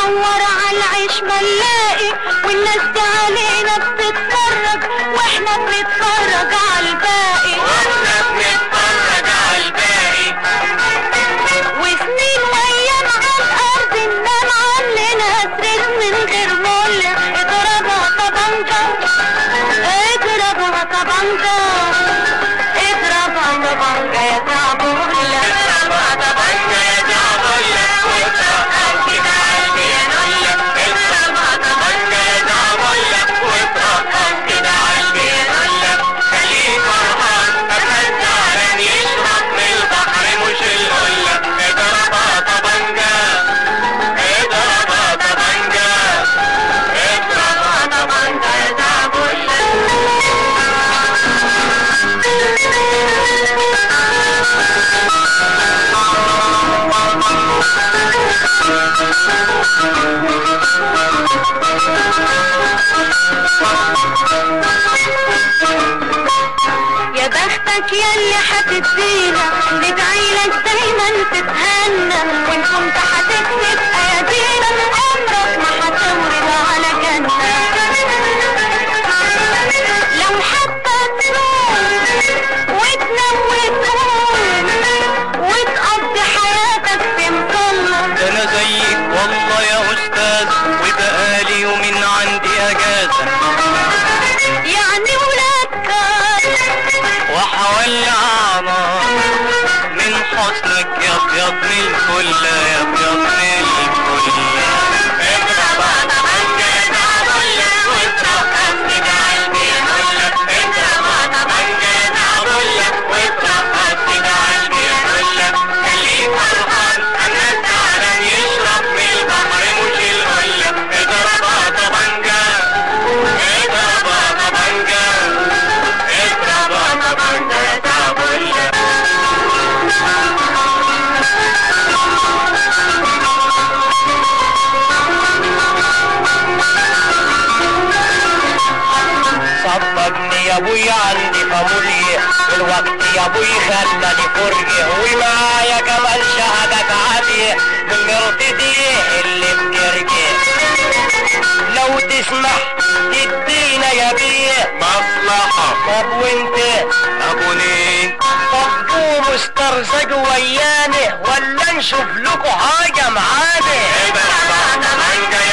ندور على العيش ما نلاقي، والناس دي علينا بتتفرج واحنا بنتفرج على الباقي، وسنين وايام على الارض ننام علينا سرير من غير مولع. اضربها طبنجة اضربها طبنجة اضربها طبنجة يا زعبولة، اضربها طبنجة يا زعبولة واطرقها كده قلبي يا نولة، اضربها طبنجة يا زعبولة واطرقها كده قلبي يا نولة. خليه فرحان أبقى زعلان يشرب من البحر مش القلة. اضربها طبنجة اضربها طبنجة اضربها طبنجة يا زعبولة. يا بختك ياللي هتدينا، ندعيلك دايما تتهنى، وان كنت هتكذب ايادينا عمرك ما هتورد على جنة. لو حتى تروح وتنام وتقوم وتقضي حياتك في مصلى. ده انا زيك والله يا استاذ، وبقالي يومين عندي اجازة، يعني ولادك وحولع نار من حسنك يا ابيض من الكل يا ابيض من الكل. اضربها طبنجة يا زعبولة واطرقها كده قلبي يا نولة، اضربها طبنجة يا زعبولة واطرقها كده قلبي يا نولة. خليه فرحان انا زعلان يشرب من البحر مش القلة. اضربها طبنجة اضربها طبنجة اضربها طبنجة يا زعبولة. صبرني يا ابوي عندي فامولي، الوقت يا ابوي خلاني فرجي، ومعايا كمان شهادة عالية من مرتدي اللي بترجي. لو تسمح تدينا يا بيه مصلحة. طب وانت ابوني؟ طب قوموا استرزقوا وياني ولا نشوف لكم حاجة معانا. اضربها طبنجة